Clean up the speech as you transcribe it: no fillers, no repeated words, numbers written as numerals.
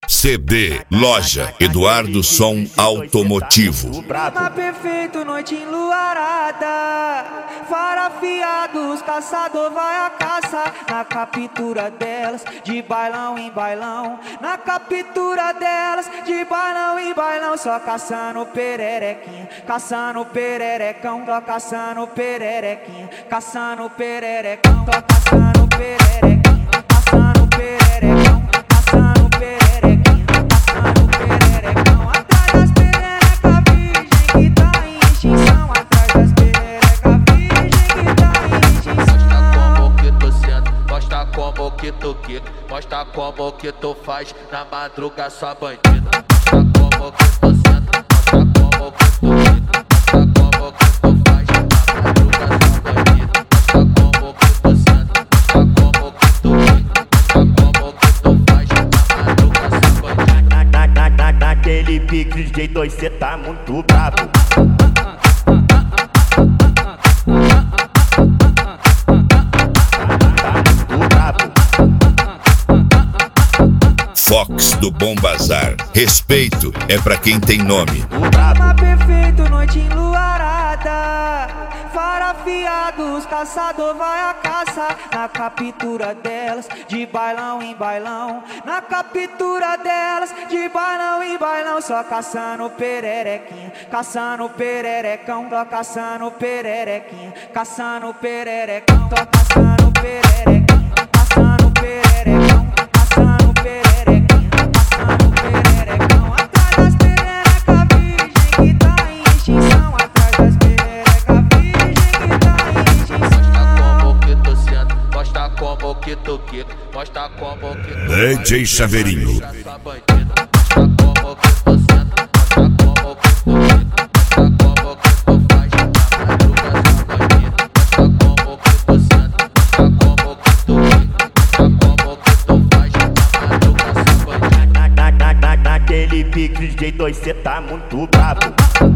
CD Loja Eduardo Som Automotivo. Clima perfeito, noite enluarada, fara afiados, caçador vai a caça. Na captura delas, de bailão em bailão. Na captura delas, de bailão em bailão. Só caçando pererequinha, caçando pererecão. Tô caçando pererequinha, caçando pererecão. Tô caçando pererequinha, caçando pererecão. Caçando pererequinha, caçando pererecão. Atrás das pererecas virgem que tá em extinção. Atrás das pererecas virgem que tá em extinção. Mostra como que tu senta, mostra como que tu quica, mostra como que tu faz na madruga sua bandida. Mostra como que tu senta, mostra como que tu quica, mostra como que tu faz na madruga sua bandida. Mostra como que tu senta, mostra como que tu quica, mostra como que tu faz na madruga sua bandida. Naquele pique de G2 cê tá muito brabo. Fox do Bom Bazar. Respeito é pra quem tem nome. Clima perfeito, noite enluarada, fara afiados, caçador vai a caça. Na captura delas, de bailão em bailão. Na captura delas, de bailão em bailão. Só caçando pererequinha, caçando pererecão. Tô caçando pererequinha, caçando pererecão. Tô caçando pererequinha, caçando pererecão. Caçando pererequinha, caçando pererecão. Atrás das pererecas virgem que tá em extinção. Atrás das pererecas virgem que tá em extinção. Mostra como que tu quica, mostra como que tu DJ Chaveirinho. Mostra como que tu senta, mostra como que tu quica, mostra como que tu faz na madruga sua bandida. Mostra como que tu senta, mostra como que tu quica, mostra como que tu faz na madruga sua bandida. Naquele pique de G2 cê tá muito brabo.